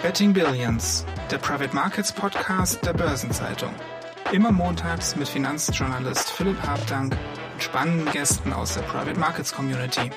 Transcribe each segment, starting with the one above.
Betting Billions, der Private Markets Podcast der Börsenzeitung. Immer montags mit Finanzjournalist Philipp Habdank und spannenden Gästen aus der Private Markets Community.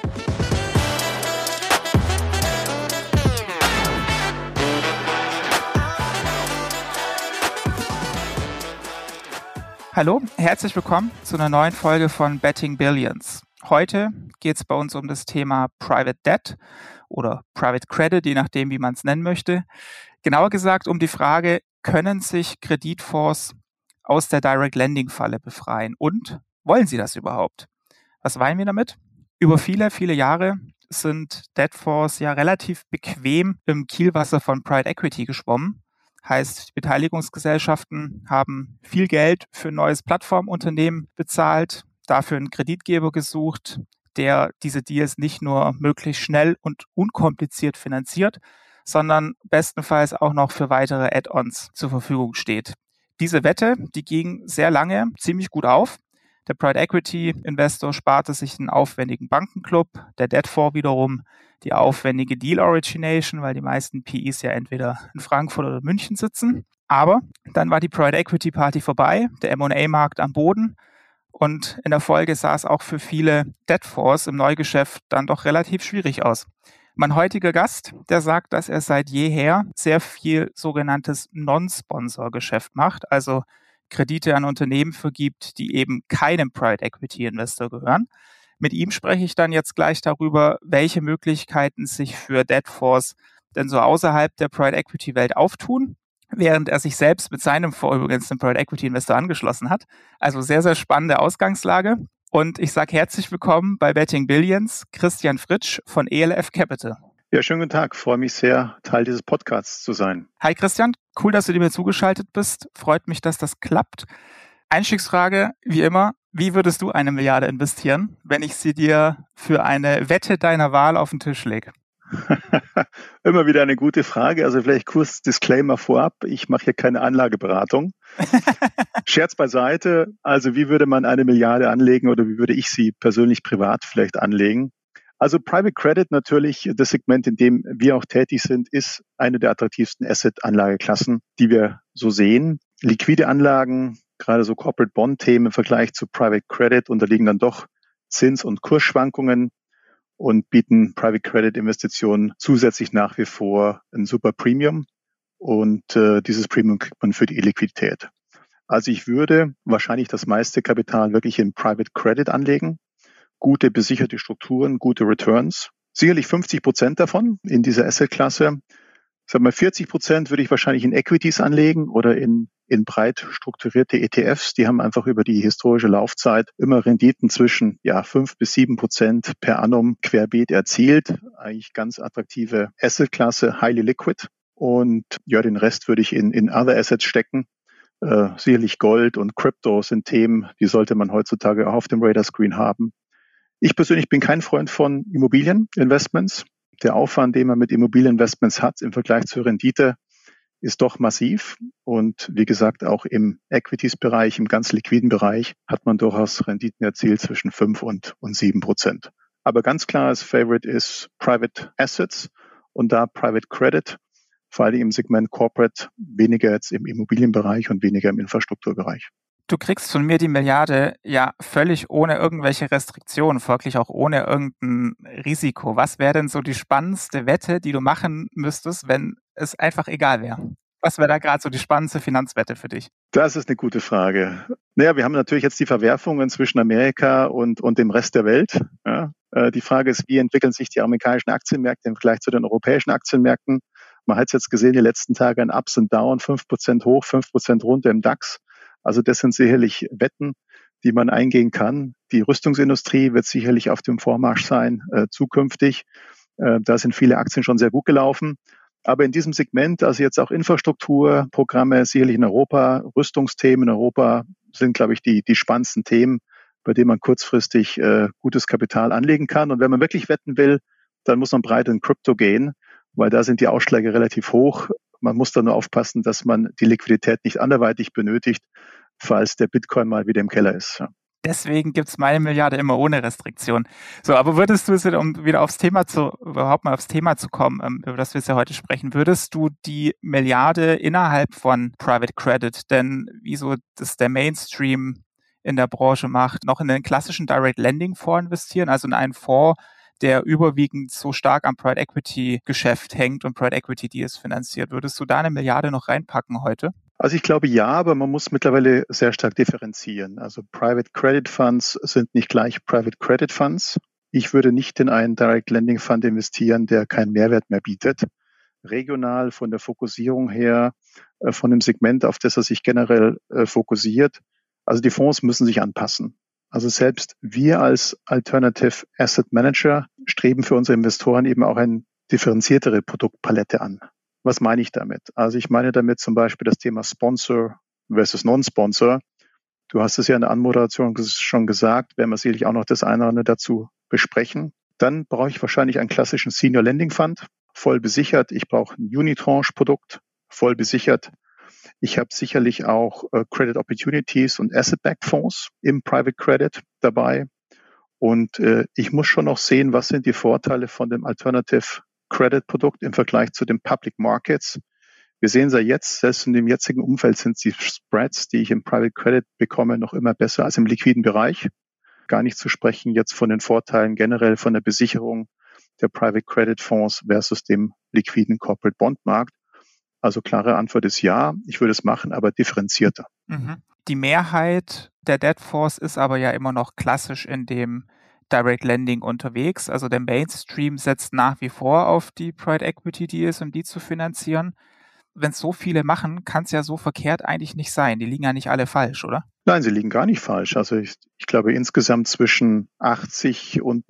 Hallo, herzlich willkommen zu einer neuen Folge von Betting Billions. Heute geht es bei uns um das Thema Private Debt oder Private Credit, je nachdem, wie man es nennen möchte. Genauer gesagt um die Frage, können sich Kreditfonds aus der Direct Lending Falle befreien und wollen sie das überhaupt? Was meinen wir damit? Über viele, viele Jahre sind Debtfonds ja relativ bequem im Kielwasser von Private Equity geschwommen. Heißt, die Beteiligungsgesellschaften haben viel Geld für ein neues Plattformunternehmen bezahlt, dafür einen Kreditgeber gesucht, der diese Deals nicht nur möglichst schnell und unkompliziert finanziert, sondern bestenfalls auch noch für weitere Add-ons zur Verfügung steht. Diese Wette, die ging sehr lange ziemlich gut auf. Der Private Equity Investor sparte sich einen aufwendigen Bankenclub, der Debtfonds wiederum die aufwendige Deal Origination, weil die meisten PIs ja entweder in Frankfurt oder München sitzen. Aber dann war die Private Equity Party vorbei, der M&A-Markt am Boden. Und in der Folge sah es auch für viele Debtfonds im Neugeschäft dann doch relativ schwierig aus. Mein heutiger Gast, der sagt, dass er seit jeher sehr viel sogenanntes Non-Sponsor-Geschäft macht, also Kredite an Unternehmen vergibt, die eben keinem Private Equity Investor gehören. Mit ihm spreche ich dann jetzt gleich darüber, welche Möglichkeiten sich für Debtfonds denn so außerhalb der Private Equity Welt auftun, während er sich selbst mit seinem Fonds übrigens dem Private Equity Investor angeschlossen hat. Also sehr, sehr spannende Ausgangslage. Und ich sage herzlich willkommen bei Betting Billions, Christian Fritsch von ELF Capital. Ja, schönen guten Tag. Freue mich sehr, Teil dieses Podcasts zu sein. Hi Christian, cool, dass du dir mir zugeschaltet bist. Freut mich, dass das klappt. Einstiegsfrage, wie immer, wie würdest du 1 Milliarde investieren, wenn ich sie dir für eine Wette deiner Wahl auf den Tisch lege? Immer wieder eine gute Frage. Also vielleicht kurz Disclaimer vorab. Ich mache hier keine Anlageberatung. Scherz beiseite. Also wie würde man 1 Milliarde anlegen oder wie würde ich sie persönlich privat vielleicht anlegen? Also Private Credit natürlich, das Segment, in dem wir auch tätig sind, ist eine der attraktivsten Asset-Anlageklassen, die wir so sehen. Liquide Anlagen, gerade so Corporate Bond-Themen im Vergleich zu Private Credit unterliegen dann doch Zins- und Kursschwankungen und bieten Private Credit Investitionen zusätzlich nach wie vor ein super Premium. Und dieses Premium kriegt man für die Illiquidität. Also ich würde wahrscheinlich das meiste Kapital wirklich in Private Credit anlegen. Gute besicherte Strukturen, gute Returns. Sicherlich 50% davon in dieser Assetklasse. Ich sage mal, 40% würde ich wahrscheinlich in Equities anlegen oder in breit strukturierte ETFs. Die haben einfach über die historische Laufzeit immer Renditen zwischen 5-7% per annum querbeet erzielt. Eigentlich ganz attraktive Assetklasse, highly liquid. Und ja, den Rest würde ich in other Assets stecken. Sicherlich Gold und Crypto sind Themen, die sollte man heutzutage auch auf dem Radarscreen haben. Ich persönlich bin kein Freund von Immobilieninvestments. Der Aufwand, den man mit Immobilieninvestments hat im Vergleich zur Rendite, ist doch massiv. Und wie gesagt, auch im Equities-Bereich, im ganz liquiden Bereich, hat man durchaus Renditen erzielt zwischen 5 und 7%. Aber ganz klar, das Favorite ist Private Assets und da Private Credit, vor allem im Segment Corporate, weniger jetzt im Immobilienbereich und weniger im Infrastrukturbereich. Du kriegst von mir die Milliarde ja völlig ohne irgendwelche Restriktionen, folglich auch ohne irgendein Risiko. Was wäre denn so die spannendste Wette, die du machen müsstest, wenn es einfach egal wäre? Was wäre da gerade so die spannendste Finanzwette für dich? Das ist eine gute Frage. Naja, wir haben natürlich jetzt die Verwerfungen zwischen Amerika und dem Rest der Welt. Ja, die Frage ist, wie entwickeln sich die amerikanischen Aktienmärkte im Vergleich zu den europäischen Aktienmärkten? Man hat es jetzt gesehen, die letzten Tage ein Ups und Down, 5% hoch, 5% runter im DAX. Also das sind sicherlich Wetten, die man eingehen kann. Die Rüstungsindustrie wird sicherlich auf dem Vormarsch sein, zukünftig. Da sind viele Aktien schon sehr gut gelaufen. Aber in diesem Segment, also jetzt auch Infrastrukturprogramme, sicherlich in Europa, Rüstungsthemen in Europa sind, glaube ich, die spannendsten Themen, bei denen man kurzfristig gutes Kapital anlegen kann. Und wenn man wirklich wetten will, dann muss man breit in Krypto gehen, weil da sind die Ausschläge relativ hoch. Man muss da nur aufpassen, dass man die Liquidität nicht anderweitig benötigt, falls der Bitcoin mal wieder im Keller ist. Deswegen gibt's meine Milliarde immer ohne Restriktion. So, aber würdest du es, um wieder überhaupt mal aufs Thema zu kommen, über das wir jetzt ja heute sprechen, würdest du die Milliarde innerhalb von Private Credit, denn wie so das der Mainstream in der Branche macht, noch in den klassischen Direct Lending Fonds investieren, also in einen Fonds, der überwiegend so stark am Private Equity Geschäft hängt und Private Equity Deals finanziert? Würdest du da eine Milliarde noch reinpacken heute? Also ich glaube ja, aber man muss mittlerweile sehr stark differenzieren. Also Private Credit Funds sind nicht gleich Private Credit Funds. Ich würde nicht in einen Direct Lending Fund investieren, der keinen Mehrwert mehr bietet. Regional von der Fokussierung her, von dem Segment, auf das er sich generell fokussiert. Also die Fonds müssen sich anpassen. Also selbst wir als Alternative Asset Manager streben für unsere Investoren eben auch eine differenziertere Produktpalette an. Was meine ich damit? Also ich meine damit zum Beispiel das Thema Sponsor versus Non-Sponsor. Du hast es ja in der Anmoderation schon gesagt, werden wir sicherlich auch noch das eine oder andere dazu besprechen. Dann brauche ich wahrscheinlich einen klassischen Senior Lending Fund, voll besichert. Ich brauche ein Unitranche-Produkt, voll besichert. Ich habe sicherlich auch Credit Opportunities und Asset-Backed Fonds im Private Credit dabei. Und ich muss schon noch sehen, was sind die Vorteile von dem Alternative Credit-Produkt im Vergleich zu den Public Markets. Wir sehen es ja jetzt, selbst in dem jetzigen Umfeld sind die Spreads, die ich im Private Credit bekomme, noch immer besser als im liquiden Bereich. Gar nicht zu sprechen jetzt von den Vorteilen generell von der Besicherung der Private Credit Fonds versus dem liquiden Corporate Bond Markt. Also klare Antwort ist ja, ich würde es machen, aber differenzierter. Die Mehrheit der Debt Fonds ist aber ja immer noch klassisch in dem Direct Lending unterwegs. Also der Mainstream setzt nach wie vor auf die Private Equity Deals, um die zu finanzieren. Wenn es so viele machen, kann es ja so verkehrt eigentlich nicht sein. Die liegen ja nicht alle falsch, oder? Nein, sie liegen gar nicht falsch. Also ich glaube insgesamt zwischen 80 und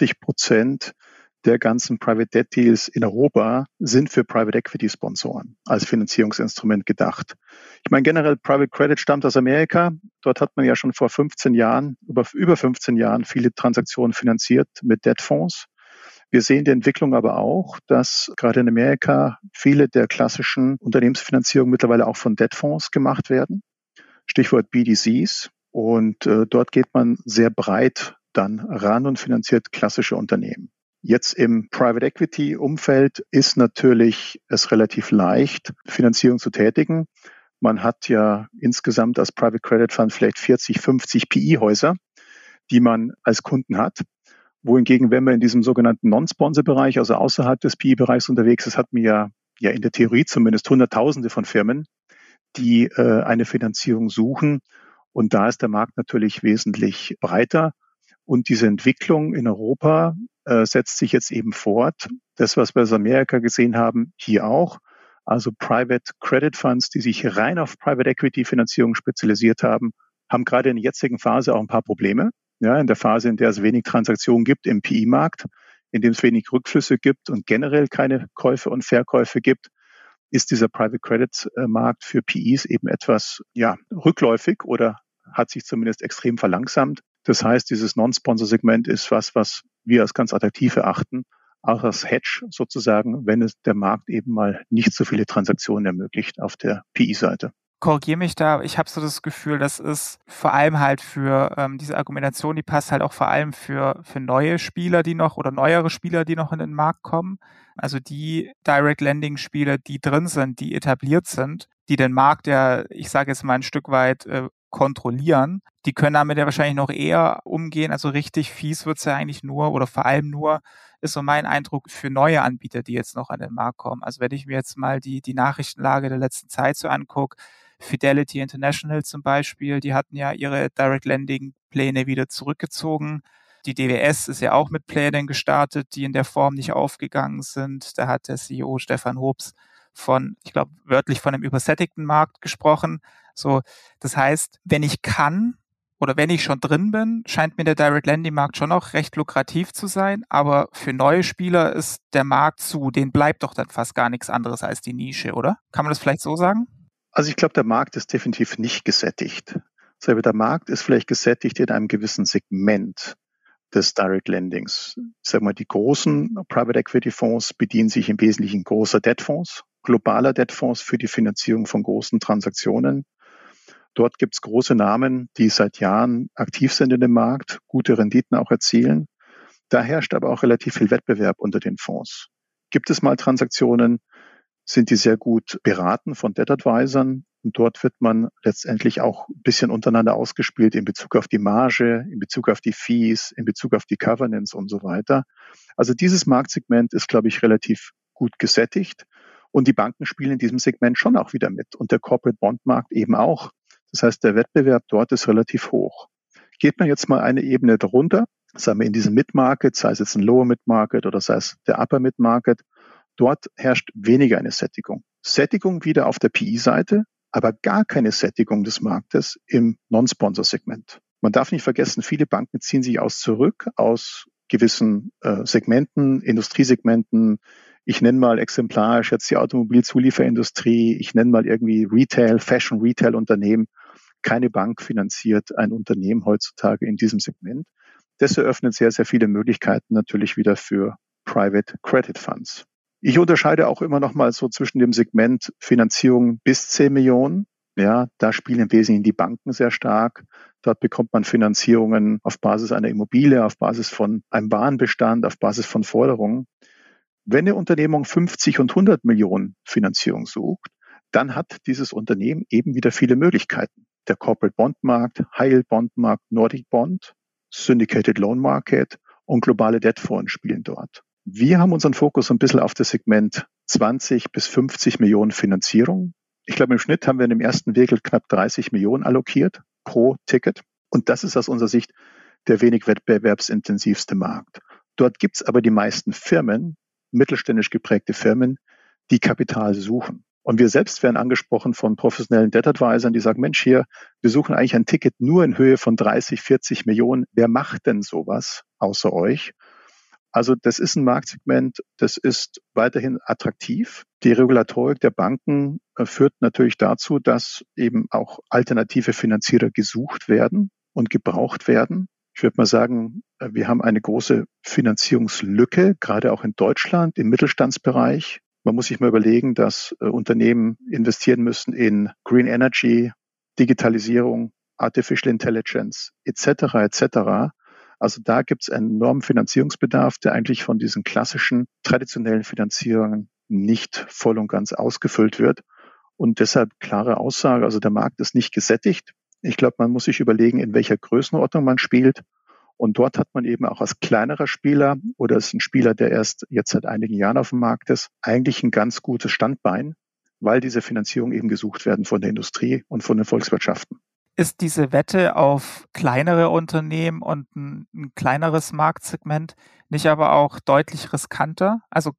90% der ganzen Private Debt Deals in Europa sind für Private Equity Sponsoren als Finanzierungsinstrument gedacht. Ich meine, generell Private Credit stammt aus Amerika. Dort hat man ja schon vor 15 Jahren, über 15 Jahren viele Transaktionen finanziert mit Debt Fonds. Wir sehen die Entwicklung aber auch, dass gerade in Amerika viele der klassischen Unternehmensfinanzierungen mittlerweile auch von Debt Fonds gemacht werden. Stichwort BDCs. Und dort geht man sehr breit dann ran und finanziert klassische Unternehmen. Jetzt im Private Equity Umfeld ist natürlich es relativ leicht, Finanzierung zu tätigen. Man hat ja insgesamt als Private Credit Fund vielleicht 40, 50 PI-Häuser, die man als Kunden hat. Wohingegen, wenn man in diesem sogenannten Non-Sponsor-Bereich, also außerhalb des PI-Bereichs unterwegs ist, hat man ja in der Theorie zumindest Hunderttausende von Firmen, die eine Finanzierung suchen. Und da ist der Markt natürlich wesentlich breiter. Und diese Entwicklung in Europa setzt sich jetzt eben fort. Das, was wir aus Amerika gesehen haben, hier auch. Also Private Credit Funds, die sich rein auf Private Equity Finanzierung spezialisiert haben, haben gerade in der jetzigen Phase auch ein paar Probleme. Ja, in der Phase, in der es wenig Transaktionen gibt im PI-Markt, in dem es wenig Rückflüsse gibt und generell keine Käufe und Verkäufe gibt, ist dieser Private Credit Markt für PIs eben etwas rückläufig oder hat sich zumindest extrem verlangsamt. Das heißt, dieses Non-Sponsor-Segment ist was wir als ganz attraktiv erachten, auch als Hedge sozusagen, wenn es der Markt eben mal nicht so viele Transaktionen ermöglicht auf der PI-Seite. Korrigiere mich da, ich habe so das Gefühl, das ist vor allem halt für diese Argumentation, die passt halt auch vor allem für neue Spieler, die noch oder neuere Spieler, die noch in den Markt kommen. Also die Direct Lending Spieler, die drin sind, die etabliert sind, die den Markt ja, ich sage jetzt mal ein Stück weit kontrollieren, die können damit ja wahrscheinlich noch eher umgehen. Also richtig fies wird's ja eigentlich nur oder vor allem nur, ist so mein Eindruck, für neue Anbieter, die jetzt noch an den Markt kommen. Also wenn ich mir jetzt mal die Nachrichtenlage der letzten Zeit so angucke, Fidelity International zum Beispiel, die hatten ja ihre Direct Lending Pläne wieder zurückgezogen. Die DWS ist ja auch mit Plänen gestartet, die in der Form nicht aufgegangen sind. Da hat der CEO Stefan Hoops wörtlich von einem übersättigten Markt gesprochen. So, das heißt, wenn ich kann oder wenn ich schon drin bin, scheint mir der Direct Lending Markt schon noch recht lukrativ zu sein. Aber für neue Spieler ist der Markt zu, denen bleibt doch dann fast gar nichts anderes als die Nische, oder? Kann man das vielleicht so sagen? Also ich glaube, der Markt ist definitiv nicht gesättigt. Der Markt ist vielleicht gesättigt in einem gewissen Segment des Direct Lendings. Ich sage mal, die großen Private Equity Fonds bedienen sich im Wesentlichen großer Debtfonds, globaler Debtfonds für die Finanzierung von großen Transaktionen. Dort gibt es große Namen, die seit Jahren aktiv sind in dem Markt, gute Renditen auch erzielen. Da herrscht aber auch relativ viel Wettbewerb unter den Fonds. Gibt es mal Transaktionen, sind die sehr gut beraten von Debt-Advisern und dort wird man letztendlich auch ein bisschen untereinander ausgespielt in Bezug auf die Marge, in Bezug auf die Fees, in Bezug auf die Covenants und so weiter. Also dieses Marktsegment ist, glaube ich, relativ gut gesättigt und die Banken spielen in diesem Segment schon auch wieder mit und der Corporate Bond Markt eben auch. Das heißt, der Wettbewerb dort ist relativ hoch. Geht man jetzt mal eine Ebene darunter, sagen wir in diesem Mid-Market, sei es jetzt ein Lower Mid-Market oder sei es der Upper Mid-Market, dort herrscht weniger eine Sättigung. Sättigung wieder auf der PI-Seite, aber gar keine Sättigung des Marktes im Non-Sponsor-Segment. Man darf nicht vergessen, viele Banken ziehen sich zurück aus gewissen Segmenten, Industriesegmenten. Ich nenne mal exemplarisch jetzt die Automobilzulieferindustrie, ich nenne mal irgendwie Retail, Fashion-Retail-Unternehmen. Keine Bank finanziert ein Unternehmen heutzutage in diesem Segment. Das eröffnet sehr, sehr viele Möglichkeiten natürlich wieder für Private Credit Funds. Ich unterscheide auch immer noch mal so zwischen dem Segment Finanzierung bis 10 Millionen. Ja, da spielen im Wesentlichen die Banken sehr stark. Dort bekommt man Finanzierungen auf Basis einer Immobilie, auf Basis von einem Warenbestand, auf Basis von Forderungen. Wenn eine Unternehmung 50 und 100 Millionen Finanzierung sucht, dann hat dieses Unternehmen eben wieder viele Möglichkeiten. Der Corporate Bond Markt, High Yield Bond Markt, Nordic Bond, Syndicated Loan Market und globale Debtfonds spielen dort. Wir haben unseren Fokus ein bisschen auf das Segment 20 bis 50 Millionen Finanzierung. Ich glaube, im Schnitt haben wir in dem ersten Vehikel knapp 30 Millionen allokiert pro Ticket. Und das ist aus unserer Sicht der wenig wettbewerbsintensivste Markt. Dort gibt es aber die meisten Firmen, mittelständisch geprägte Firmen, die Kapital suchen. Und wir selbst werden angesprochen von professionellen Debt-Advisern, die sagen, Mensch, hier, wir suchen eigentlich ein Ticket nur in Höhe von 30, 40 Millionen. Wer macht denn sowas außer euch? Also das ist ein Marktsegment, das ist weiterhin attraktiv. Die Regulatorik der Banken führt natürlich dazu, dass eben auch alternative Finanzierer gesucht werden und gebraucht werden. Ich würde mal sagen, wir haben eine große Finanzierungslücke, gerade auch in Deutschland im Mittelstandsbereich. Man muss sich mal überlegen, dass Unternehmen investieren müssen in Green Energy, Digitalisierung, Artificial Intelligence etc. etc. Also da gibt es einen enormen Finanzierungsbedarf, der eigentlich von diesen klassischen, traditionellen Finanzierungen nicht voll und ganz ausgefüllt wird. Und deshalb klare Aussage, also der Markt ist nicht gesättigt. Ich glaube, man muss sich überlegen, in welcher Größenordnung man spielt. Und dort hat man eben auch als kleinerer Spieler oder ist ein Spieler, der erst jetzt seit einigen Jahren auf dem Markt ist, eigentlich ein ganz gutes Standbein, weil diese Finanzierungen eben gesucht werden von der Industrie und von den Volkswirtschaften. Ist diese Wette auf kleinere Unternehmen und ein kleineres Marktsegment nicht aber auch deutlich riskanter? Also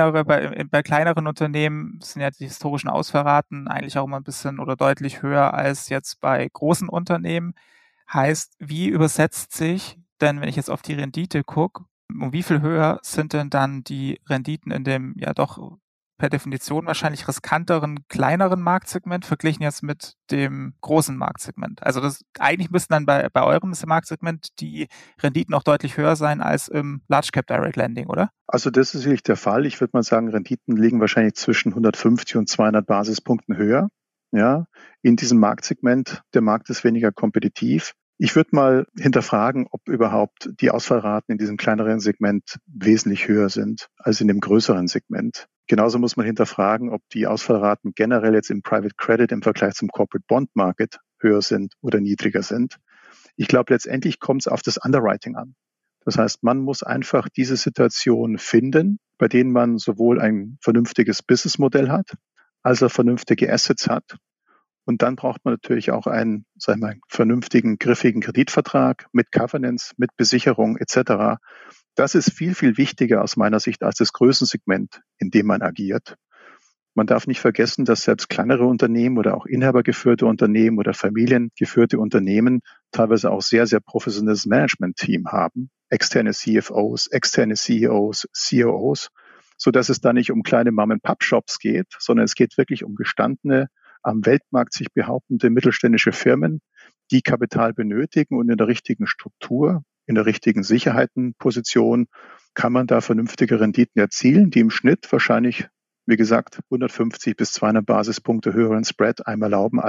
bei kleineren Unternehmen sind ja die historischen Ausfallraten eigentlich auch immer ein bisschen oder deutlich höher als jetzt bei großen Unternehmen. Heißt, wie übersetzt sich denn, wenn ich jetzt auf die Rendite gucke, um wie viel höher sind denn dann die Renditen in dem ja doch per Definition wahrscheinlich riskanteren, kleineren Marktsegment verglichen jetzt mit dem großen Marktsegment? Also eigentlich müssten dann bei eurem Marktsegment die Renditen auch deutlich höher sein als im Large Cap Direct Lending, oder? Also das ist sicherlich der Fall. Ich würde mal sagen, Renditen liegen wahrscheinlich zwischen 150 und 200 Basispunkten höher. Ja, in diesem Marktsegment. Der Markt ist weniger kompetitiv. Ich würde mal hinterfragen, ob überhaupt die Ausfallraten in diesem kleineren Segment wesentlich höher sind als in dem größeren Segment. Genauso muss man hinterfragen, ob die Ausfallraten generell jetzt im Private Credit im Vergleich zum Corporate Bond Market höher sind oder niedriger sind. Ich glaube, letztendlich kommt es auf das Underwriting an. Das heißt, man muss einfach diese Situation finden, bei denen man sowohl ein vernünftiges Businessmodell hat, als auch vernünftige Assets hat. Und dann braucht man natürlich auch einen, sagen wir mal, vernünftigen, griffigen Kreditvertrag mit Covenants, mit Besicherung etc. Das ist viel, viel wichtiger aus meiner Sicht als das Größensegment, in dem man agiert. Man darf nicht vergessen, dass selbst kleinere Unternehmen oder auch inhabergeführte Unternehmen oder familiengeführte Unternehmen teilweise auch sehr, sehr professionelles Management-Team haben. Externe CFOs, externe CEOs, COOs, sodass es da nicht um kleine Mom-and-Pop-Shops geht, sondern es geht wirklich um gestandene, am Weltmarkt sich behauptende mittelständische Firmen, die Kapital benötigen und in der richtigen Struktur, in der richtigen Sicherheitenposition kann man da vernünftige Renditen erzielen, die im Schnitt wahrscheinlich, wie gesagt, 150 bis 200 Basispunkte höheren Spread einmal erlauben als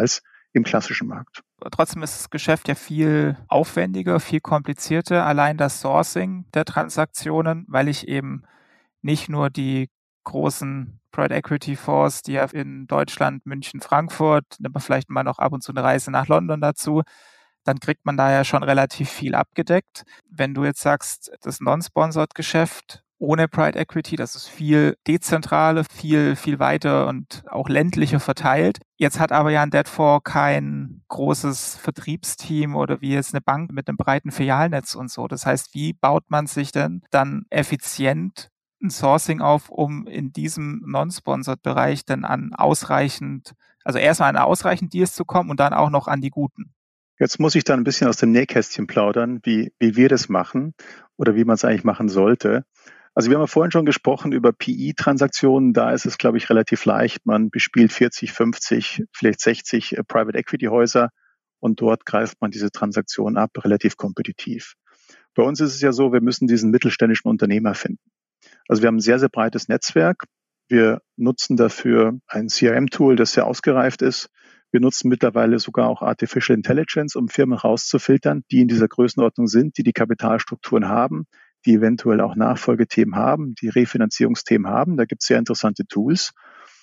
im klassischen Markt. Trotzdem ist das Geschäft ja viel aufwendiger, viel komplizierter, allein das Sourcing der Transaktionen, weil ich eben nicht nur die großen Private Equity Fonds, die ja in Deutschland, München, Frankfurt, nimmt man vielleicht mal noch ab und zu eine Reise nach London dazu, dann kriegt man da ja schon relativ viel abgedeckt. Wenn du jetzt sagst, das Non-Sponsored-Geschäft ohne Private Equity, das ist viel dezentraler, viel weiter und auch ländlicher verteilt. Jetzt hat aber ja ein Debt-Fonds kein großes Vertriebsteam oder wie jetzt eine Bank mit einem breiten Filialnetz und so. Das heißt, wie baut man sich denn dann effizient ein Sourcing auf, um in diesem Non-Sponsored-Bereich dann erstmal an ausreichend Deals zu kommen und dann auch noch an die guten? Jetzt muss ich da ein bisschen aus dem Nähkästchen plaudern, wie wir das machen oder wie man es eigentlich machen sollte. Also wir haben ja vorhin schon gesprochen über PE-Transaktionen. Da ist es, glaube ich, relativ leicht. Man bespielt 40, 50, vielleicht 60 Private Equity Häuser und dort greift man diese Transaktion ab, relativ kompetitiv. Bei uns ist es ja so, wir müssen diesen mittelständischen Unternehmer finden. Also wir haben ein sehr, sehr breites Netzwerk. Wir nutzen dafür ein CRM-Tool, das sehr ausgereift ist. Wir nutzen mittlerweile sogar auch Artificial Intelligence, um Firmen rauszufiltern, die in dieser Größenordnung sind, die Kapitalstrukturen haben, die eventuell auch Nachfolgethemen haben, die Refinanzierungsthemen haben. Da gibt es sehr interessante Tools.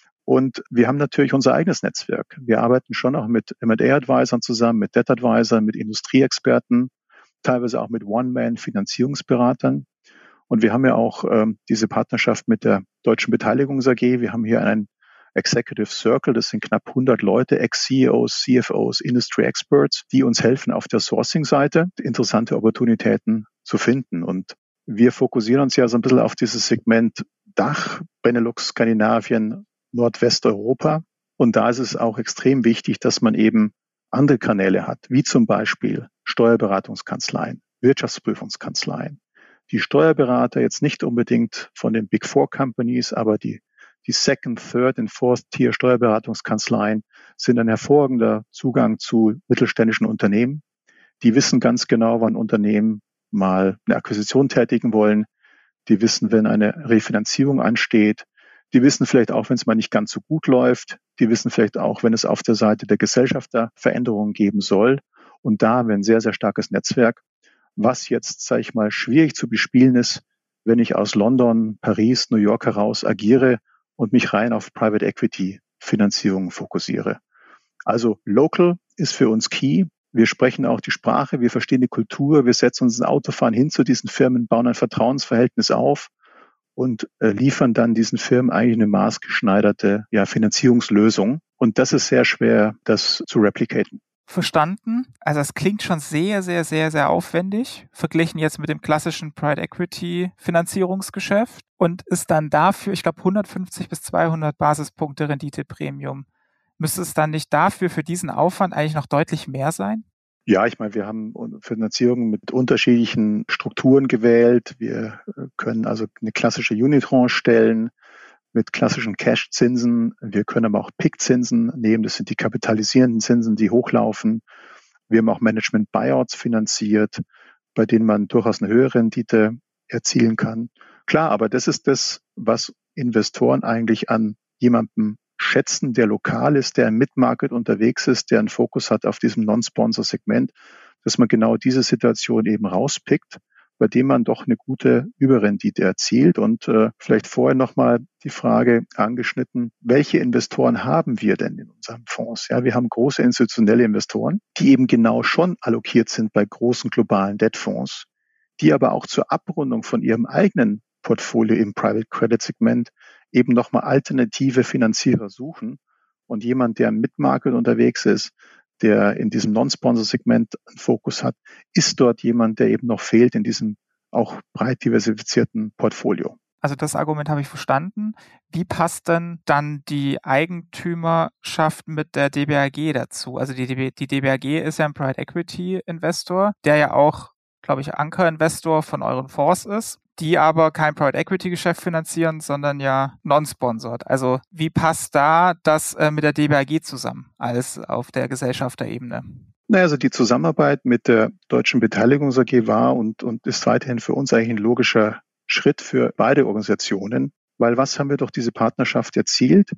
Und wir haben natürlich unser eigenes Netzwerk. Wir arbeiten schon auch mit M&A-Advisern zusammen, mit Debt-Advisern, mit Industrieexperten, teilweise auch mit One-Man-Finanzierungsberatern. Und wir haben ja auch diese Partnerschaft mit der Deutschen Beteiligungs AG. Wir haben hier einen Executive Circle, das sind knapp 100 Leute, Ex-CEOs, CFOs, Industry Experts, die uns helfen, auf der Sourcing-Seite interessante Opportunitäten zu finden. Und wir fokussieren uns ja so ein bisschen auf dieses Segment Dach, Benelux, Skandinavien, Nordwesteuropa. Und da ist es auch extrem wichtig, dass man eben andere Kanäle hat, wie zum Beispiel Steuerberatungskanzleien, Wirtschaftsprüfungskanzleien. Die Steuerberater jetzt nicht unbedingt von den Big Four Companies, aber die Second, Third und Fourth Tier Steuerberatungskanzleien sind ein hervorragender Zugang zu mittelständischen Unternehmen. Die wissen ganz genau, wann Unternehmen mal eine Akquisition tätigen wollen. Die wissen, wenn eine Refinanzierung ansteht. Die wissen vielleicht auch, wenn es mal nicht ganz so gut läuft. Die wissen vielleicht auch, wenn es auf der Seite der Gesellschafter Veränderungen geben soll. Und da haben wir ein sehr, sehr starkes Netzwerk, was jetzt, sage ich mal, schwierig zu bespielen ist, wenn ich aus London, Paris, New York heraus agiere und mich rein auf Private Equity Finanzierung fokussiere. Also local ist für uns key. Wir sprechen auch die Sprache, wir verstehen die Kultur, wir setzen uns ein Auto, fahren hin zu diesen Firmen, bauen ein Vertrauensverhältnis auf und liefern dann diesen Firmen eigentlich eine maßgeschneiderte Finanzierungslösung. Und das ist sehr schwer, das zu replicaten. Verstanden. Also es klingt schon sehr, sehr, sehr, sehr aufwendig, verglichen jetzt mit dem klassischen Private Equity Finanzierungsgeschäft und ist dann dafür, ich glaube, 150 bis 200 Basispunkte Rendite-Premium. Müsste es dann nicht dafür, für diesen Aufwand eigentlich noch deutlich mehr sein? Ja, ich meine, wir haben Finanzierungen mit unterschiedlichen Strukturen gewählt. Wir können also eine klassische Unitranche stellen mit klassischen Cash-Zinsen. Wir können aber auch PIK-Zinsen nehmen. Das sind die kapitalisierenden Zinsen, die hochlaufen. Wir haben auch Management-Buyouts finanziert, bei denen man durchaus eine höhere Rendite erzielen kann. Klar, aber das ist das, was Investoren eigentlich an jemandem schätzen, der lokal ist, der im Mid-Market unterwegs ist, der einen Fokus hat auf diesem Non-Sponsor-Segment, dass man genau diese Situation eben rauspickt, bei dem man doch eine gute Überrendite erzielt. Und vielleicht vorher nochmal die Frage angeschnitten, welche Investoren haben wir denn in unserem Fonds? Ja, wir haben große institutionelle Investoren, die eben genau schon allokiert sind bei großen globalen Debtfonds, die aber auch zur Abrundung von ihrem eigenen Portfolio im Private Credit Segment eben nochmal alternative Finanzierer suchen. Und jemand, der im Mid-Market unterwegs ist, der in diesem Non-Sponsor-Segment einen Fokus hat, ist dort jemand, der eben noch fehlt in diesem auch breit diversifizierten Portfolio. Also das Argument habe ich verstanden. Wie passt denn dann die Eigentümerschaft mit der DBAG dazu? Also die DBAG ist ja ein Private Equity Investor, der ja auch, glaube ich, Ankerinvestor von euren Fonds ist, die aber kein Private Equity Geschäft finanzieren, sondern ja non-sponsored. Also wie passt da das mit der DBAG zusammen als auf der Gesellschafterebene? Naja, also die Zusammenarbeit mit der Deutschen Beteiligungs AG war und ist weiterhin für uns eigentlich ein logischer Schritt für beide Organisationen, weil was haben wir durch diese Partnerschaft erzielt?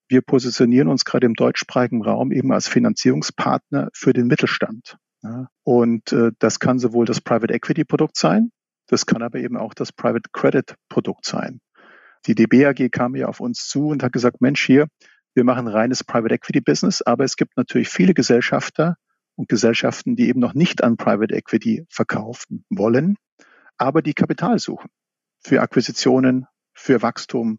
wir positionieren uns gerade im deutschsprachigen Raum eben als Finanzierungspartner für den Mittelstand. Ja. Und das kann sowohl das Private Equity Produkt sein, das kann aber eben auch das Private Credit Produkt sein. Die DB AG kam ja auf uns zu und hat gesagt, Mensch, hier, wir machen reines Private Equity Business, aber es gibt natürlich viele Gesellschafter und Gesellschaften, die eben noch nicht an Private Equity verkaufen wollen, aber die Kapital suchen für Akquisitionen, für Wachstum,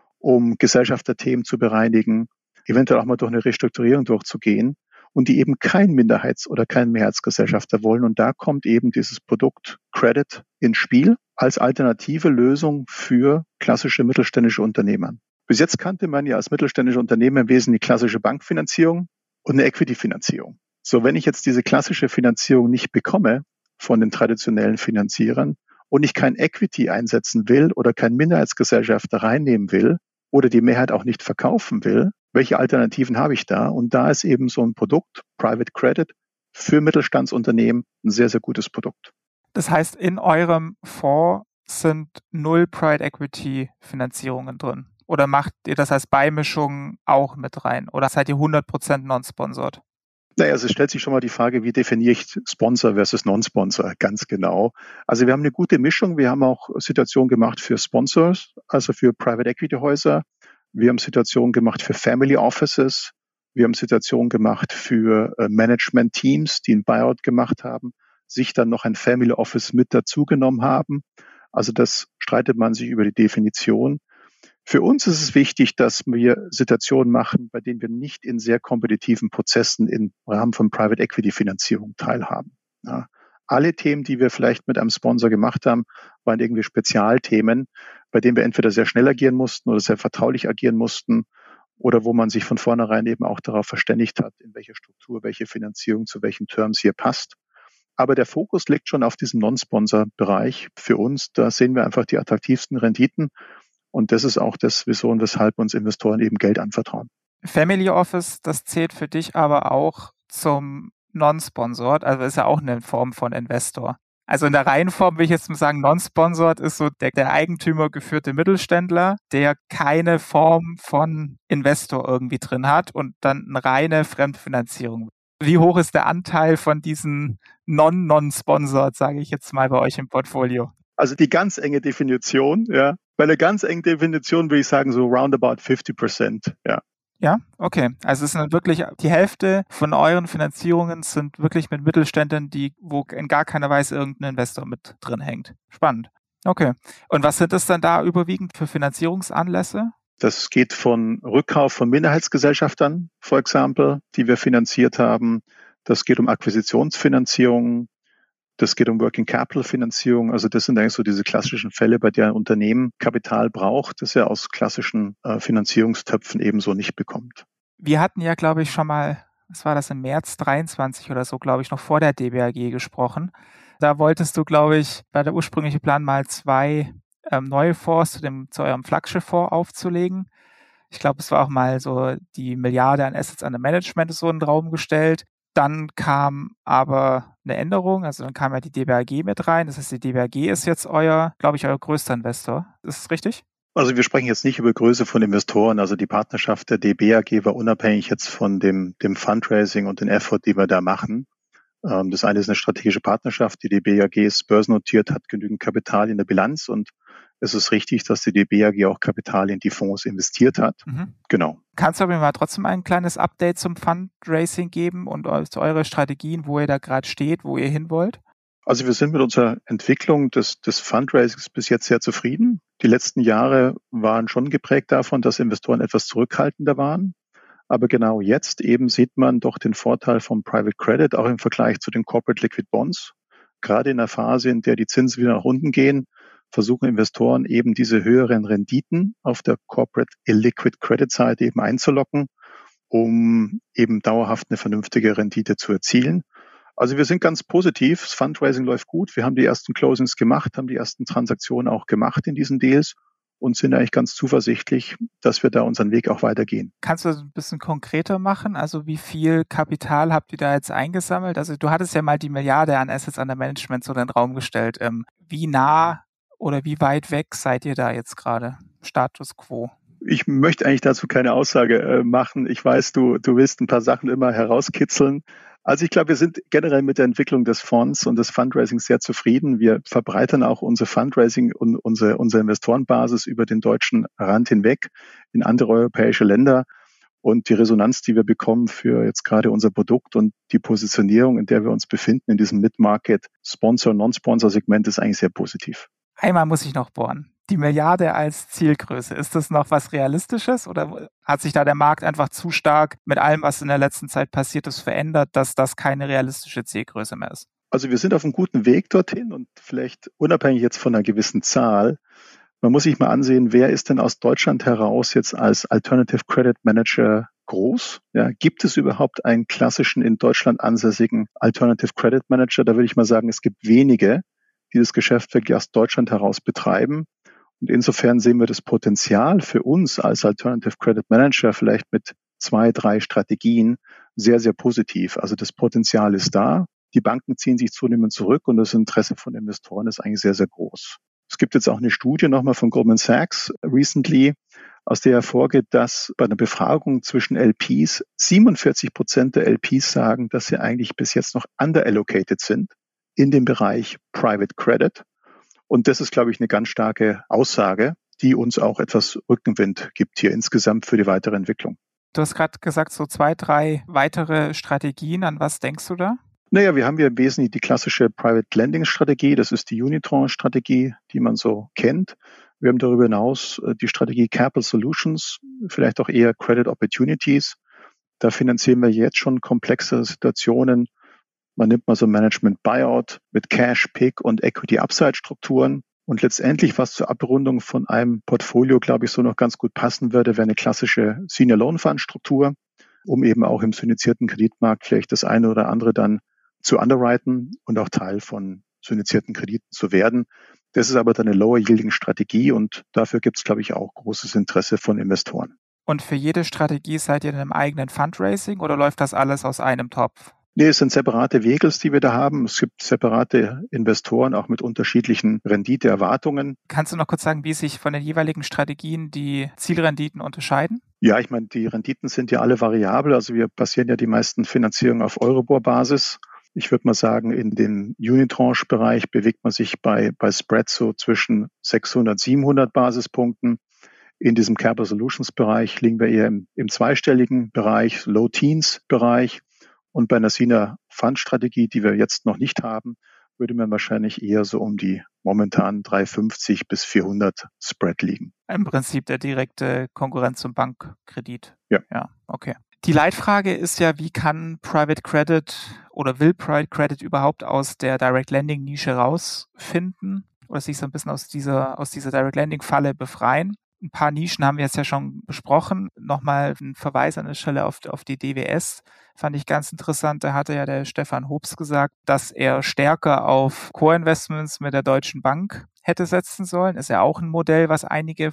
um Gesellschafterthemen zu bereinigen, eventuell auch mal durch eine Restrukturierung durchzugehen und die eben kein Minderheits- oder kein Mehrheitsgesellschafter wollen. Und da kommt eben dieses Produkt Credit ins Spiel als alternative Lösung für klassische mittelständische Unternehmer. Bis jetzt kannte man ja als mittelständische Unternehmer im Wesentlichen die klassische Bankfinanzierung und eine Equity-Finanzierung. So, wenn ich jetzt diese klassische Finanzierung nicht bekomme von den traditionellen Finanzierern und ich kein Equity einsetzen will oder kein Minderheitsgesellschafter reinnehmen will oder die Mehrheit auch nicht verkaufen will, welche Alternativen habe ich da? Und da ist eben so ein Produkt, Private Credit, für Mittelstandsunternehmen ein sehr, sehr gutes Produkt. Das heißt, in eurem Fonds sind 0 Private Equity Finanzierungen drin? Oder macht ihr das als Beimischung auch mit rein? Oder seid ihr 100% non-sponsored? Naja, also es stellt sich schon mal die Frage, wie definiere ich Sponsor versus Non-Sponsor ganz genau. Also wir haben eine gute Mischung. Wir haben auch Situationen gemacht für Sponsors, also für Private Equity Häuser. Wir haben Situationen gemacht für Family Offices. Wir haben Situationen gemacht für Management Teams, die ein Buyout gemacht haben, sich dann noch ein Family Office mit dazugenommen haben. Also das streitet man sich über die Definition. Für uns ist es wichtig, dass wir Situationen machen, bei denen wir nicht in sehr kompetitiven Prozessen im Rahmen von Private Equity Finanzierung teilhaben. Ja. Alle Themen, die wir vielleicht mit einem Sponsor gemacht haben, waren irgendwie Spezialthemen, bei denen wir entweder sehr schnell agieren mussten oder sehr vertraulich agieren mussten oder wo man sich von vornherein eben auch darauf verständigt hat, in welche Struktur, welche Finanzierung zu welchen Terms hier passt. Aber der Fokus liegt schon auf diesem Non-Sponsor-Bereich für uns. Da sehen wir einfach die attraktivsten Renditen. Und das ist auch das, wieso und weshalb uns Investoren eben Geld anvertrauen. Family Office, das zählt für dich aber auch zum Non-Sponsored, also ist ja auch eine Form von Investor. Also in der Reihenform will ich jetzt mal sagen, Non-Sponsored ist so der Eigentümer geführte Mittelständler, der keine Form von Investor irgendwie drin hat und dann eine reine Fremdfinanzierung. Wie hoch ist der Anteil von diesen Non-Sponsored, sage ich jetzt mal, bei euch im Portfolio? Also die ganz enge Definition, ja. Bei einer ganz engen Definition würde ich sagen, so roundabout 50%, ja. Ja, okay. Also es sind wirklich die Hälfte von euren Finanzierungen sind wirklich mit Mittelständlern, wo in gar keiner Weise irgendein Investor mit drin hängt. Spannend. Okay. Und was sind das dann da überwiegend für Finanzierungsanlässe? Das geht von Rückkauf von Minderheitsgesellschaftern, for example, die wir finanziert haben. Das geht um Akquisitionsfinanzierung. Das geht um Working Capital Finanzierung. Also das sind eigentlich so diese klassischen Fälle, bei denen ein Unternehmen Kapital braucht, das er aus klassischen Finanzierungstöpfen ebenso nicht bekommt. Wir hatten ja, glaube ich, schon mal, was war das, im März 23 oder so, glaube ich, noch vor der DBAG gesprochen. Da wolltest du, glaube ich, bei der ursprünglichen Plan mal 2 neue Fonds zu eurem Flaggschiff-Fonds aufzulegen. Ich glaube, es war auch mal so die Milliarde an Assets under Management so in den Raum gestellt. Dann kam aber eine Änderung, also dann kam ja die DBAG mit rein. Das heißt, die DBAG ist jetzt euer größter Investor. Ist das richtig? Also wir sprechen jetzt nicht über Größe von Investoren. Also die Partnerschaft der DBAG war unabhängig jetzt von dem Fundraising und den Effort, die wir da machen. Das eine ist eine strategische Partnerschaft. Die DBAG ist börsennotiert, hat genügend Kapital in der Bilanz und es ist richtig, dass die DBAG auch Kapital in die Fonds investiert hat. Genau. Kannst du aber mal trotzdem ein kleines Update zum Fundraising geben und zu euren Strategien, wo ihr da gerade steht, wo ihr hin wollt? Also wir sind mit unserer Entwicklung des Fundraisings bis jetzt sehr zufrieden. Die letzten Jahre waren schon geprägt davon, dass Investoren etwas zurückhaltender waren. Aber genau jetzt eben sieht man doch den Vorteil vom Private Credit, auch im Vergleich zu den Corporate Liquid Bonds. Gerade in der Phase, in der die Zinsen wieder nach unten gehen, versuchen Investoren eben diese höheren Renditen auf der Corporate Illiquid Credit Seite eben einzulocken, um eben dauerhaft eine vernünftige Rendite zu erzielen. Also wir sind ganz positiv. Das Fundraising läuft gut. Wir haben die ersten Closings gemacht, haben die ersten Transaktionen auch gemacht in diesen Deals und sind eigentlich ganz zuversichtlich, dass wir da unseren Weg auch weitergehen. Kannst du das ein bisschen konkreter machen? Also wie viel Kapital habt ihr da jetzt eingesammelt? Also du hattest ja mal die Milliarde an Assets under Management so in den Raum gestellt. Wie nah oder wie weit weg seid ihr da jetzt gerade? Status quo? Ich möchte eigentlich dazu keine Aussage machen. Ich weiß, du willst ein paar Sachen immer herauskitzeln. Also ich glaube, wir sind generell mit der Entwicklung des Fonds und des Fundraisings sehr zufrieden. Wir verbreitern auch unser Fundraising und unsere Investorenbasis über den deutschen Rand hinweg in andere europäische Länder. Und die Resonanz, die wir bekommen für jetzt gerade unser Produkt und die Positionierung, in der wir uns befinden, in diesem Mid-Market Sponsor, Non-Sponsor-Segment, ist eigentlich sehr positiv. Einmal muss ich noch bohren. Die Milliarde als Zielgröße, ist das noch was Realistisches oder hat sich da der Markt einfach zu stark mit allem, was in der letzten Zeit passiert ist, verändert, dass das keine realistische Zielgröße mehr ist? Also wir sind auf einem guten Weg dorthin und vielleicht unabhängig jetzt von einer gewissen Zahl, man muss sich mal ansehen, wer ist denn aus Deutschland heraus jetzt als Alternative Credit Manager groß? Ja, gibt es überhaupt einen klassischen in Deutschland ansässigen Alternative Credit Manager? Da würde ich mal sagen, es gibt wenige, die das Geschäft wirklich aus Deutschland heraus betreiben. Und insofern sehen wir das Potenzial für uns als Alternative Credit Manager vielleicht mit 2, 3 Strategien sehr, sehr positiv. Also das Potenzial ist da. Die Banken ziehen sich zunehmend zurück und das Interesse von Investoren ist eigentlich sehr, sehr groß. Es gibt jetzt auch eine Studie nochmal von Goldman Sachs recently, aus der hervorgeht, dass bei einer Befragung zwischen LPs 47% der LPs sagen, dass sie eigentlich bis jetzt noch underallocated sind in dem Bereich Private Credit. Und das ist, glaube ich, eine ganz starke Aussage, die uns auch etwas Rückenwind gibt hier insgesamt für die weitere Entwicklung. Du hast gerade gesagt, so 2, 3 weitere Strategien. An was denkst du da? Naja, wir haben ja im Wesentlichen die klassische Private Lending Strategie. Das ist die Unitranche Strategie, die man so kennt. Wir haben darüber hinaus die Strategie Capital Solutions, vielleicht auch eher Credit Opportunities. Da finanzieren wir jetzt schon komplexe Situationen. Man nimmt mal so Management Buyout mit Cash, Pick und Equity Upside Strukturen. Und letztendlich, was zur Abrundung von einem Portfolio, glaube ich, so noch ganz gut passen würde, wäre eine klassische Senior Loan Fund Struktur, um eben auch im syndizierten Kreditmarkt vielleicht das eine oder andere dann zu underwriten und auch Teil von syndizierten Krediten zu werden. Das ist aber dann eine Lower-Yielding-Strategie und dafür gibt es, glaube ich, auch großes Interesse von Investoren. Und für jede Strategie seid ihr in einem eigenen Fundraising oder läuft das alles aus einem Topf? Nee, es sind separate Vehicles, die wir da haben. Es gibt separate Investoren, auch mit unterschiedlichen Renditeerwartungen. Kannst du noch kurz sagen, wie sich von den jeweiligen Strategien die Zielrenditen unterscheiden? Ja, ich meine, die Renditen sind ja alle variabel. Also wir basieren ja die meisten Finanzierungen auf Euribor-Basis. Ich würde mal sagen, in den Unitranche-Bereich bewegt man sich bei Spreads so zwischen 600, 700 Basispunkten. In diesem Capital Solutions-Bereich liegen wir eher im zweistelligen Bereich, Low-Teens-Bereich. Und bei einer Senior Fund-Strategie, die wir jetzt noch nicht haben, würde man wahrscheinlich eher so um die momentan 350 bis 400 Spread liegen. Im Prinzip der direkte Konkurrent zum Bankkredit. Ja. Ja, okay. Die Leitfrage ist ja, wie kann Private Credit oder will Private Credit überhaupt aus der Direct Lending Nische rausfinden oder sich so ein bisschen aus dieser Direct Lending Falle befreien? Ein paar Nischen haben wir jetzt ja schon besprochen. Nochmal ein Verweis an der Stelle auf die DWS. Fand ich ganz interessant. Da hatte ja der Stefan Hoops gesagt, dass er stärker auf Co-Investments mit der Deutschen Bank hätte setzen sollen. Ist ja auch ein Modell, was einige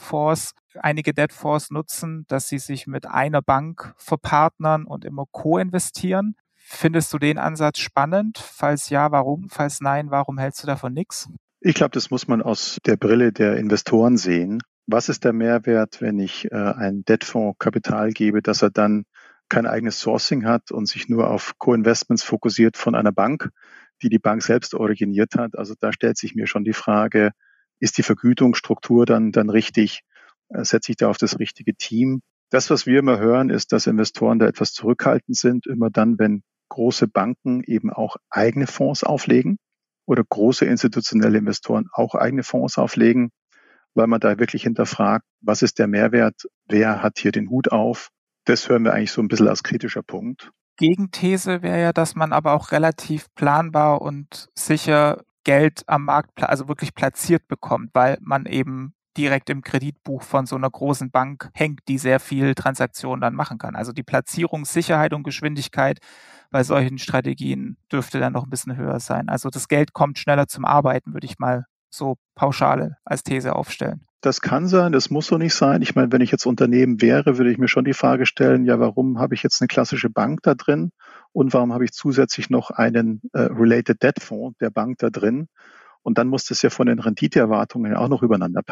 Debt-Fonds nutzen, dass sie sich mit einer Bank verpartnern und immer co-investieren. Findest du den Ansatz spannend? Falls ja, warum? Falls nein, warum hältst du davon nichts? Ich glaube, das muss man aus der Brille der Investoren sehen. Was ist der Mehrwert, wenn ich einen Debtfonds Kapital gebe, dass er dann kein eigenes Sourcing hat und sich nur auf Co-Investments fokussiert von einer Bank, die Bank selbst originiert hat? Also da stellt sich mir schon die Frage, ist die Vergütungsstruktur dann richtig? Setze ich da auf das richtige Team? Das, was wir immer hören, ist, dass Investoren da etwas zurückhaltend sind, immer dann, wenn große Banken eben auch eigene Fonds auflegen oder große institutionelle Investoren auch eigene Fonds auflegen, weil man da wirklich hinterfragt, was ist der Mehrwert, wer hat hier den Hut auf. Das hören wir eigentlich so ein bisschen als kritischer Punkt. Gegenthese wäre ja, dass man aber auch relativ planbar und sicher Geld am Markt, also wirklich platziert bekommt, weil man eben direkt im Kreditbuch von so einer großen Bank hängt, die sehr viel Transaktionen dann machen kann. Also die Platzierungssicherheit und Geschwindigkeit bei solchen Strategien dürfte dann noch ein bisschen höher sein. Also das Geld kommt schneller zum Arbeiten, würde ich mal so pauschale als These aufstellen. Das kann sein, das muss so nicht sein. Ich meine, wenn ich jetzt Unternehmen wäre, würde ich mir schon die Frage stellen, ja, warum habe ich jetzt eine klassische Bank da drin und warum habe ich zusätzlich noch einen Related Debt Fonds der Bank da drin? Und dann muss das ja von den Renditeerwartungen auch noch übereinander passen.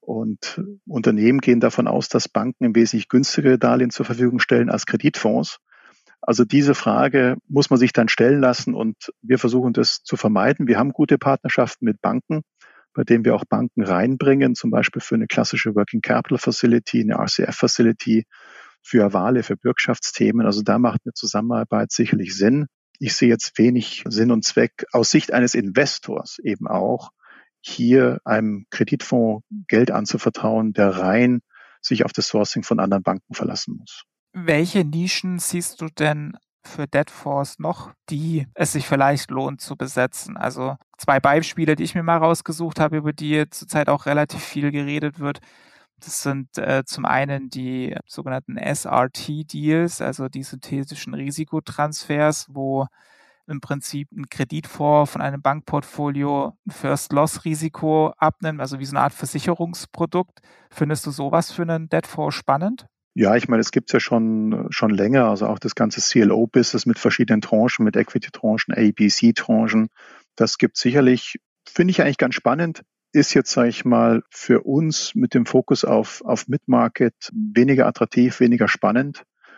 Und Unternehmen gehen davon aus, dass Banken im Wesentlichen günstigere Darlehen zur Verfügung stellen als Kreditfonds. Also diese Frage muss man sich dann stellen lassen und wir versuchen das zu vermeiden. Wir haben gute Partnerschaften mit Banken, bei denen wir auch Banken reinbringen, zum Beispiel für eine klassische Working Capital Facility, eine RCF Facility, für Wale, für Bürgschaftsthemen. Also da macht eine Zusammenarbeit sicherlich Sinn. Ich sehe jetzt wenig Sinn und Zweck aus Sicht eines Investors eben auch, hier einem Kreditfonds Geld anzuvertrauen, der rein sich auf das Sourcing von anderen Banken verlassen muss. Welche Nischen siehst du denn für Deadforce noch, die es sich vielleicht lohnt zu besetzen? Also 2 Beispiele, die ich mir mal rausgesucht habe, über die zurzeit auch relativ viel geredet wird. Das sind zum einen die sogenannten SRT-Deals, also die synthetischen Risikotransfers, wo im Prinzip ein Kreditfonds von einem Bankportfolio ein First-Loss-Risiko abnimmt, also wie so eine Art Versicherungsprodukt. Findest du sowas für einen Deadfonds spannend? Ja, ich meine, es gibt es ja schon länger, also auch das ganze CLO-Business mit verschiedenen Tranchen, mit Equity-Tranchen, ABC-Tranchen. Das gibt sicherlich, finde ich eigentlich ganz spannend, ist jetzt, sage ich mal, für uns mit dem Fokus auf Mid-Market weniger attraktiv, weniger spannend.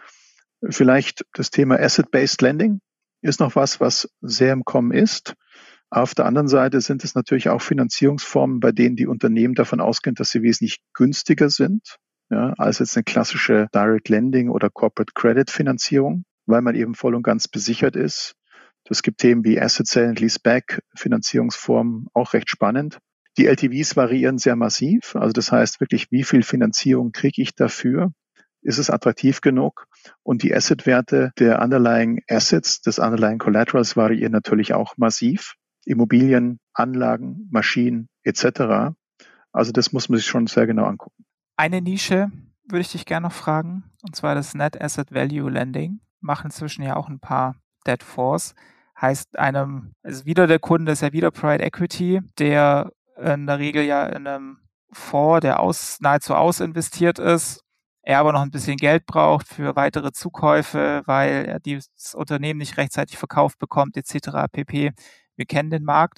Vielleicht das Thema Asset-Based Lending ist noch was sehr im Kommen ist. Auf der anderen Seite sind es natürlich auch Finanzierungsformen, bei denen die Unternehmen davon ausgehen, dass sie wesentlich günstiger sind, ja, als jetzt eine klassische Direct Lending oder Corporate Credit Finanzierung, weil man eben voll und ganz besichert ist. Es gibt Themen wie Asset Sale and Leaseback Finanzierungsformen, auch recht spannend. Die LTVs variieren sehr massiv. Also das heißt wirklich, wie viel Finanzierung kriege ich dafür? Ist es attraktiv genug? Und die Assetwerte der Underlying Assets, des Underlying Collaterals variieren natürlich auch massiv. Immobilien, Anlagen, Maschinen etc. Also das muss man sich schon sehr genau angucken. Eine Nische würde ich dich gerne noch fragen, und zwar das Net Asset Value Lending. Machen inzwischen ja auch ein paar Deadfonds. Heißt also wieder der Kunde ist ja wieder Private Equity, der in der Regel ja in einem Fonds, der nahezu ausinvestiert ist, er aber noch ein bisschen Geld braucht für weitere Zukäufe, weil er das Unternehmen nicht rechtzeitig verkauft bekommt, etc. pp. Wir kennen den Markt.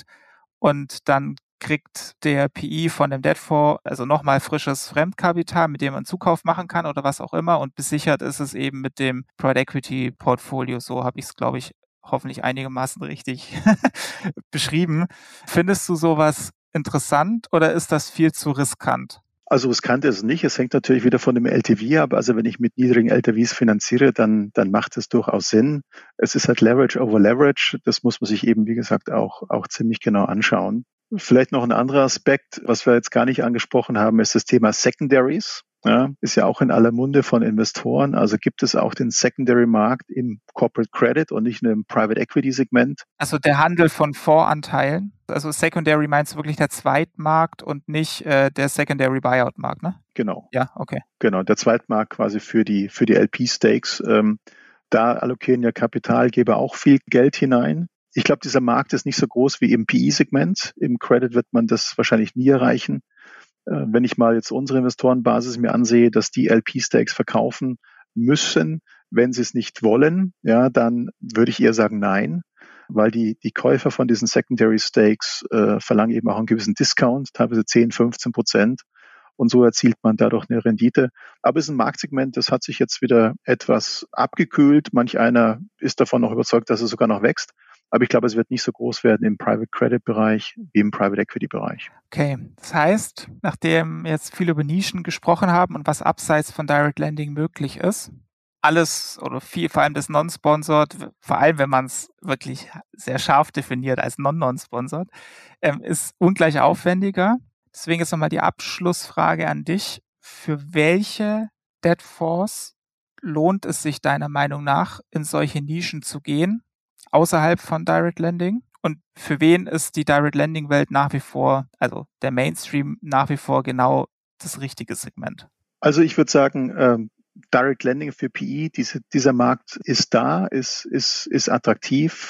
Und dann kriegt der PI von dem Debtfonds also nochmal frisches Fremdkapital, mit dem man Zukauf machen kann oder was auch immer. Und besichert ist es eben mit dem Private Equity Portfolio. So habe ich es, glaube ich, hoffentlich einigermaßen richtig beschrieben. Findest du sowas interessant oder ist das viel zu riskant? Also riskant ist es nicht. Es hängt natürlich wieder von dem LTV ab. Also wenn ich mit niedrigen LTVs finanziere, dann macht es durchaus Sinn. Es ist halt Leverage over Leverage. Das muss man sich eben, wie gesagt, auch ziemlich genau anschauen. Vielleicht noch ein anderer Aspekt, was wir jetzt gar nicht angesprochen haben, ist das Thema Secondaries. Ja, ist ja auch in aller Munde von Investoren. Also gibt es auch den Secondary-Markt im Corporate Credit und nicht nur im Private Equity-Segment. Also der Handel von Fondsanteilen. Also Secondary meinst du wirklich der Zweitmarkt und nicht der Secondary Buyout-Markt, ne? Genau. Ja, okay. Genau, der Zweitmarkt quasi für die LP-Stakes. Da allokieren ja Kapitalgeber auch viel Geld hinein. Ich glaube, dieser Markt ist nicht so groß wie im PE-Segment. Im Credit wird man das wahrscheinlich nie erreichen. Wenn ich mal jetzt unsere Investorenbasis mir ansehe, dass die LP-Stakes verkaufen müssen, wenn sie es nicht wollen, ja, dann würde ich eher sagen nein, weil die Käufer von diesen Secondary Stakes verlangen eben auch einen gewissen Discount, teilweise 10-15%. Und so erzielt man dadurch eine Rendite. Aber es ist ein Marktsegment, das hat sich jetzt wieder etwas abgekühlt. Manch einer ist davon noch überzeugt, dass es sogar noch wächst. Aber ich glaube, es wird nicht so groß werden im Private Credit Bereich wie im Private Equity Bereich. Okay, das heißt, nachdem wir jetzt viel über Nischen gesprochen haben und was abseits von Direct Lending möglich ist, alles oder viel, vor allem das Non-Sponsored, vor allem wenn man es wirklich sehr scharf definiert als Non-Non-Sponsored, ist ungleich aufwendiger. Deswegen ist nochmal die Abschlussfrage an dich. Für welche Deadfonds lohnt es sich deiner Meinung nach, in solche Nischen zu gehen, außerhalb von Direct Lending? Und für wen ist die Direct Lending Welt nach wie vor, also der Mainstream nach wie vor genau das richtige Segment? Also ich würde sagen, Direct Lending für PE, dieser Markt ist da, ist attraktiv.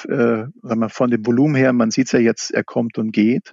Von dem Volumen her, man sieht es ja jetzt, er kommt und geht.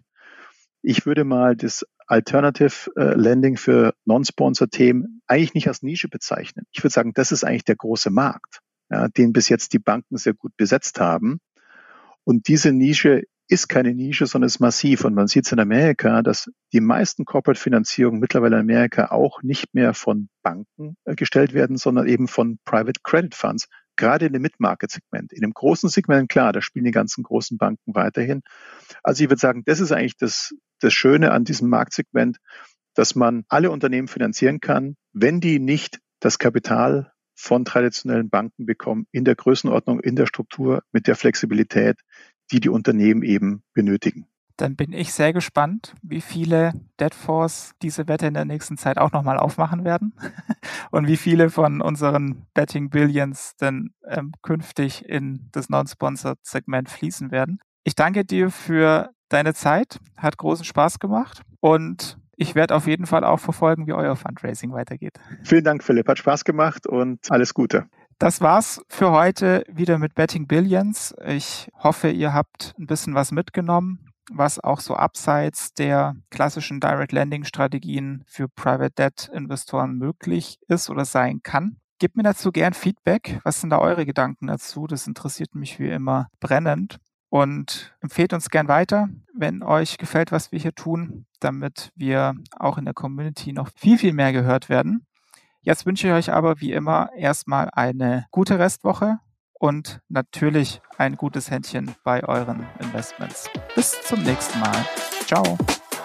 Ich würde mal das Alternative Lending für Non-Sponsor-Themen eigentlich nicht als Nische bezeichnen. Ich würde sagen, das ist eigentlich der große Markt, ja, den bis jetzt die Banken sehr gut besetzt haben. Und diese Nische ist keine Nische, sondern ist massiv. Und man sieht es in Amerika, dass die meisten Corporate-Finanzierungen mittlerweile in Amerika auch nicht mehr von Banken gestellt werden, sondern eben von Private Credit Funds. Gerade in dem Mid-Market-Segment. In dem großen Segment, klar, da spielen die ganzen großen Banken weiterhin. Also ich würde sagen, das ist eigentlich das Schöne an diesem Marktsegment, dass man alle Unternehmen finanzieren kann, wenn die nicht das Kapital von traditionellen Banken bekommen, in der Größenordnung, in der Struktur, mit der Flexibilität, die die Unternehmen eben benötigen. Dann bin ich sehr gespannt, wie viele Debt-Fonds diese Wette in der nächsten Zeit auch nochmal aufmachen werden und wie viele von unseren Betting Billions denn künftig in das Non-Sponsored-Segment fließen werden. Ich danke dir für deine Zeit, hat großen Spaß gemacht und ich werde auf jeden Fall auch verfolgen, wie euer Fundraising weitergeht. Vielen Dank, Philipp, hat Spaß gemacht und alles Gute. Das war's für heute wieder mit Betting Billions. Ich hoffe, ihr habt ein bisschen was mitgenommen, was auch so abseits der klassischen Direct Lending Strategien für Private Debt Investoren möglich ist oder sein kann. Gebt mir dazu gern Feedback. Was sind da eure Gedanken dazu? Das interessiert mich wie immer brennend. Und empfehlt uns gern weiter, wenn euch gefällt, was wir hier tun, damit wir auch in der Community noch viel, viel mehr gehört werden. Jetzt wünsche ich euch aber wie immer erstmal eine gute Restwoche und natürlich ein gutes Händchen bei euren Investments. Bis zum nächsten Mal. Ciao.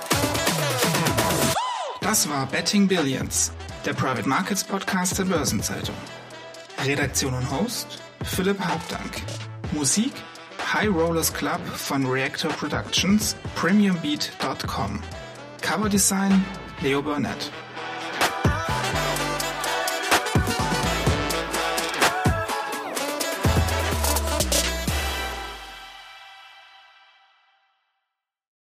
Das war Betting Billions, der Private Markets Podcast der Börsenzeitung. Redaktion und Host Philipp Hauptdank. Musik High Rollers Club von Reactor Productions, premiumbeat.com. Coverdesign Leo Burnett.